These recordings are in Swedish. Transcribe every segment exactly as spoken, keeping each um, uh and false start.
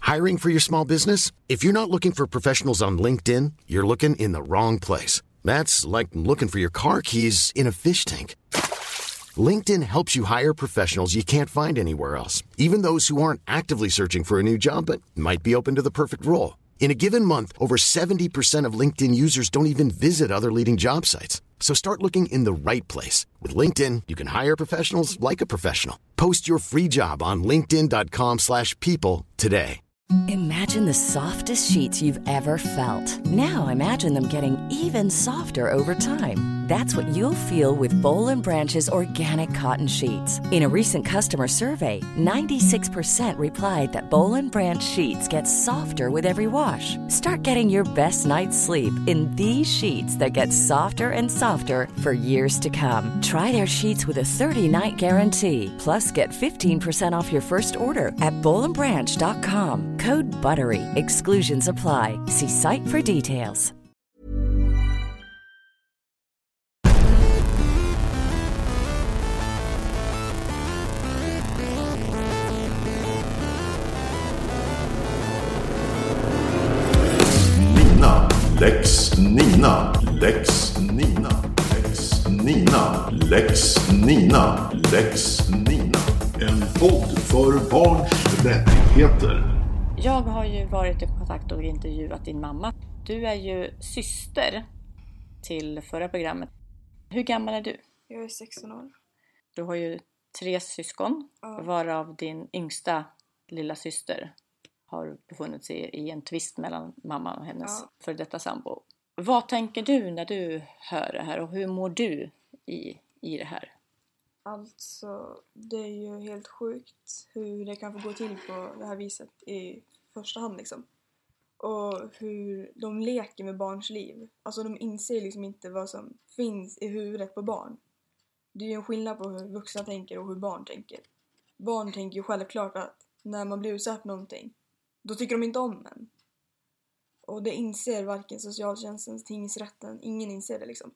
Hiring for your small business? If you're not looking for professionals on LinkedIn, you're looking in the wrong place. That's like looking for your car keys in a fish tank. LinkedIn helps you hire professionals you can't find anywhere else, even those who aren't actively searching for a new job but might be open to the perfect role. In a given month, over seventy percent of LinkedIn users don't even visit other leading job sites. So start looking in the right place. With LinkedIn, you can hire professionals like a professional. Post your free job on linkedin dot com slash people today. Imagine the softest sheets you've ever felt. Now imagine them getting even softer over time. That's what you'll feel with Boll and Branch's organic cotton sheets. In a recent customer survey, ninety-six percent replied that Boll and Branch sheets get softer with every wash. Start getting your best night's sleep in these sheets that get softer and softer for years to come. Try their sheets with a thirty-night guarantee. Plus, get fifteen percent off your first order at boll and branch dot com. Code BUTTERY. Exclusions apply. See site for details. Nina, Lex Nina, Lex Nina, Lex Nina, Lex Nina, Lex Nina. En podd för barns rättigheter. Jag har ju varit i kontakt och intervjuat din mamma. Du är ju syster till förra programmet. Hur gammal är du? Jag är sexton år. Du har ju tre syskon, Ja. varav din yngsta lilla syster har befunnit sig i en tvist mellan mamman och hennes Ja. för detta sambo. Vad tänker du när du hör det här och hur mår du i, i det här? Alltså, det är ju helt sjukt hur det kan få gå till på det här viset i första hand liksom. Och hur de leker med barns liv. Alltså de inser liksom inte vad som finns i huvudet på barn. Det är ju en skillnad på hur vuxna tänker och hur barn tänker. Barn tänker ju självklart att när man blir utsatt för någonting, då tycker de inte om en. Och det inser varken socialtjänsten, tingsrätten, ingen inser det liksom.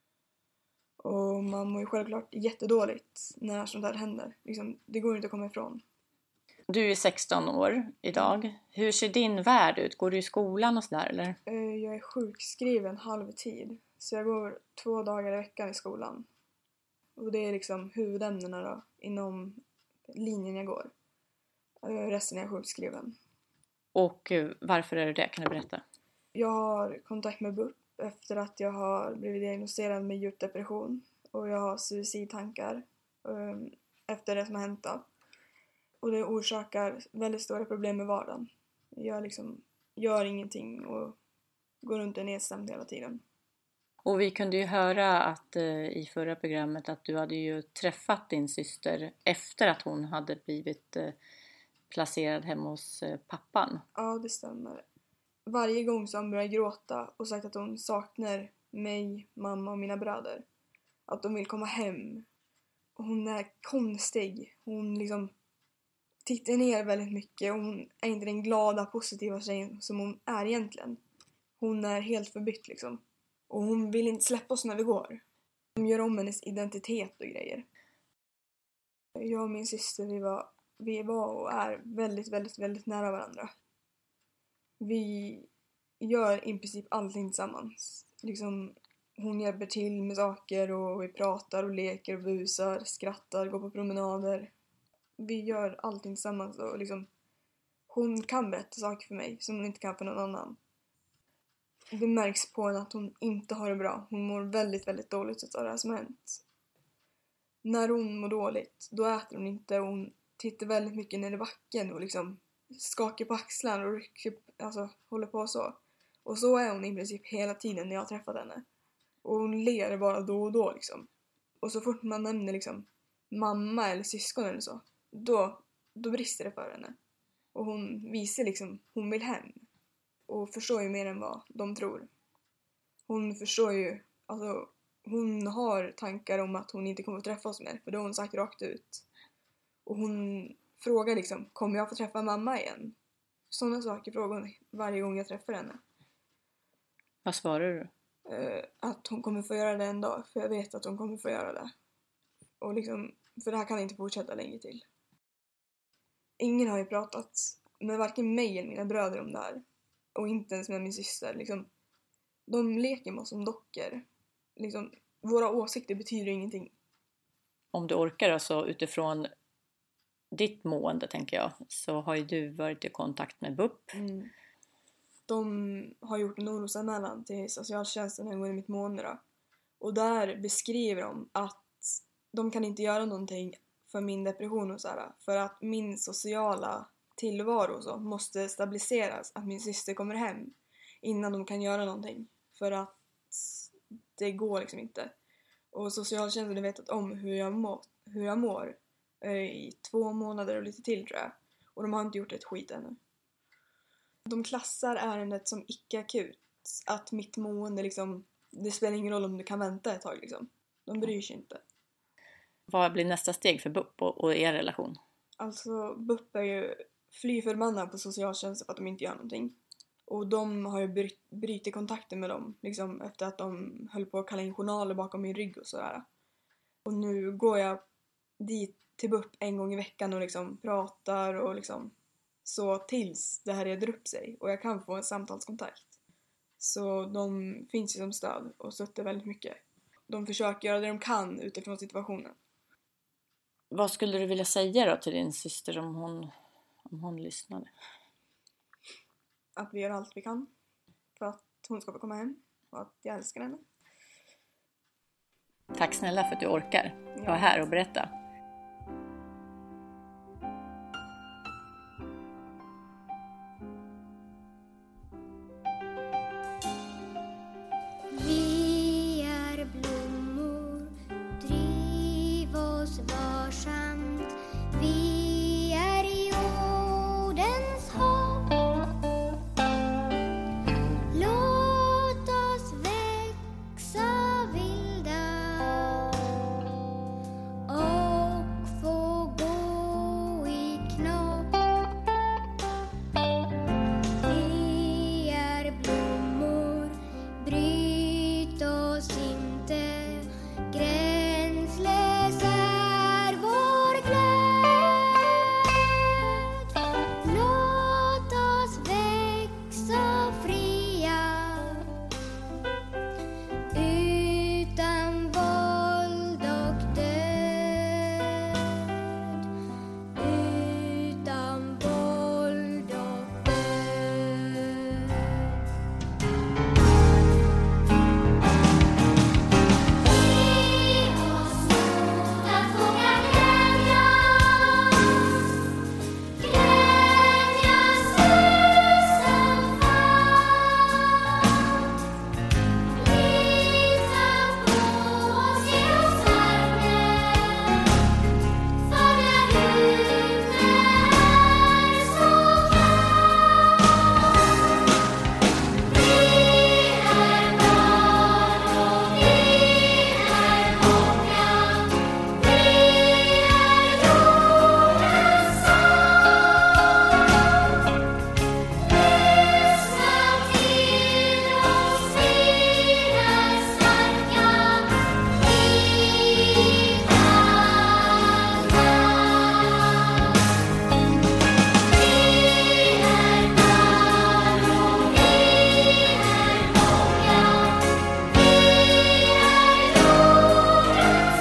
Och man mår ju självklart jättedåligt när sånt där händer. Liksom, det går inte att komma ifrån. Du är sexton år idag. Hur ser din värld ut? Går du i skolan och sådär eller? Eh, Jag är sjukskriven halvtid. Så jag går två dagar i veckan i skolan. Och det är liksom huvudämnena då, inom linjen jag går. Eh, Resten är jag sjukskriven. Och eh, varför är det det? Kan du berätta? Jag har kontakt med B U P efter att jag har blivit diagnostiserad med djup depression. Och jag har suicidtankar eh, efter det som har hänt då. Och det orsakar väldigt stora problem med vardagen. Jag liksom gör ingenting och går runt och är nedstämd hela tiden. Och vi kunde ju höra att eh, i förra programmet att du hade ju träffat din syster efter att hon hade blivit eh, placerad hemma hos eh, pappan. Ja, det stämmer. Varje gång så har hon börjat gråta och sagt att hon saknar mig, mamma och mina bröder. Att de vill komma hem. Hon är konstig. Hon liksom tittar ner väldigt mycket och hon är inte den glada, positiva tjejen som hon är egentligen. Hon är helt förbytt liksom. Och hon vill inte släppa oss när vi går. De gör om hennes identitet och grejer. Jag och min syster, vi var, vi var och är väldigt, väldigt, väldigt nära varandra. Vi gör i princip allting tillsammans. Liksom, hon hjälper till med saker och vi pratar och leker och busar, skrattar, går på promenader. Vi gör allting tillsammans och liksom, hon kan berätta saker för mig som hon inte kan för någon annan. Det märks på henne att hon inte har det bra. Hon mår väldigt, väldigt dåligt av det här som har hänt. När hon mår dåligt, då äter hon inte och hon tittar väldigt mycket ner i backen och liksom skakar på axlarna och rycker, alltså, håller på så. Och så är hon i princip hela tiden när jag har träffat henne. Och hon ler bara då och då liksom. Och så fort man nämner liksom mamma eller syskon eller så, då, då brister det för henne. Och hon visar liksom, hon vill hem. Och förstår ju mer än vad de tror. Hon förstår ju, alltså hon har tankar om att hon inte kommer att träffa oss mer. För det har hon sagt rakt ut. Och hon frågar liksom, kommer jag få träffa mamma igen? Sådana saker frågar hon varje gång jag träffar henne. Vad svarar du? Uh, att hon kommer få göra det en dag. För jag vet att hon kommer få göra det. Och liksom, för det här kan inte fortsätta länge till. Ingen har ju pratat med varken mig eller mina bröder om det här. Och inte ens med min syster. Liksom, de leker med oss som dockor. Liksom, våra åsikter betyder ingenting. Om du orkar då, så utifrån ditt mående tänker jag, så har ju du varit i kontakt med B U P. Mm. De har gjort en orosanmälan till socialtjänsten en gång i mitt mående då. Och där beskriver de att de kan inte göra någonting för min depression och så här. För att min sociala tillvaro och så måste stabiliseras. Att min syster kommer hem innan de kan göra någonting. För att det går liksom inte. Och socialtjänsten har vetat om hur jag, må, hur jag mår i två månader och lite till tror jag. Och de har inte gjort ett skit ännu. De klassar ärendet som icke-akut. Att mitt mående liksom, det spelar ingen roll om du kan vänta ett tag liksom. De bryr sig inte. Vad blir nästa steg för B U P och, och er relation? Alltså B U P är ju fly förbannade på socialtjänsten för att de inte gör någonting. Och de har ju bryt, brytit kontakten med dem. Liksom efter att de höll på att kalla in journaler bakom min rygg och sådär. Och nu går jag dit till B U P en gång i veckan och liksom pratar och liksom så tills det här reder upp sig. Och jag kan få en samtalskontakt. Så de finns ju som stöd och stöttar väldigt mycket. De försöker göra det de kan utifrån situationen. Vad skulle du vilja säga då till din syster om hon, om hon lyssnade? Att vi gör allt vi kan för att hon ska få komma hem och att jag älskar henne. Tack snälla för att du orkar vara här och berätta. Vi är blommor, driv oss varsamt. Vi är jordens hopp. Låt oss växa vilda och få gå i knopp. Vi är blommor, bryt oss inte. Gränslös är vår glöd. Låt oss växa fria utan våld och död. Utan våld och död. Ge oss mod att våga glädjas. Glädjas tusen Lita på oss, ge oss värme. För där ute är så kallt. Vi är barn och vi är många. Vi är jordens salt. Lyssna till oss, vi är starka. Vi kan allt. Vi är barn och vi är många. Vi är jordens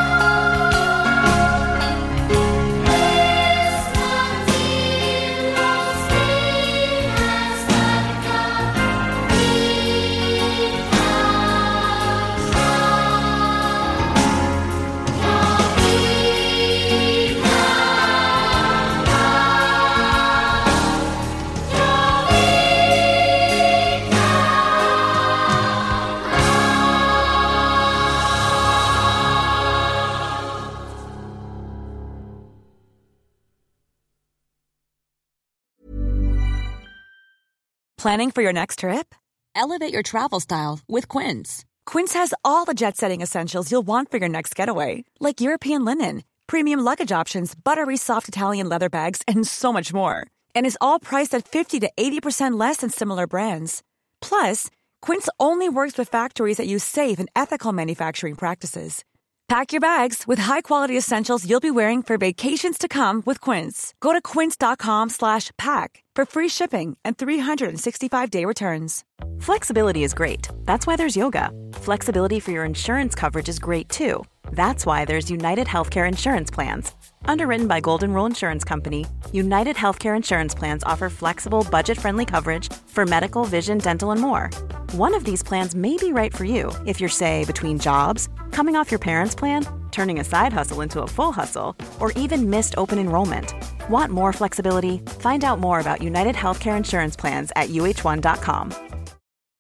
salt. Lyssna till oss, vi är starka. Vi Planning for your next trip? Elevate your travel style with Quince. Quince has all the jet-setting essentials you'll want for your next getaway, like European linen, premium luggage options, buttery soft Italian leather bags, and so much more. And is all priced at fifty to eighty percent less than similar brands. Plus, Quince only works with factories that use safe and ethical manufacturing practices. Pack your bags with high-quality essentials you'll be wearing for vacations to come with Quince. Go to quince.com slash pack for free shipping and three sixty-five day returns. Flexibility is great. That's why there's yoga. Flexibility for your insurance coverage is great too. That's why there's United Healthcare Insurance Plans. Underwritten by Golden Rule Insurance Company, United Healthcare Insurance Plans offer flexible, budget-friendly coverage for medical, vision, dental, and more. One of these plans may be right for you if you're, say, between jobs, coming off your parents' plan, turning a side hustle into a full hustle, or even missed open enrollment. Want more flexibility? Find out more about United Healthcare Insurance Plans at U H one dot com.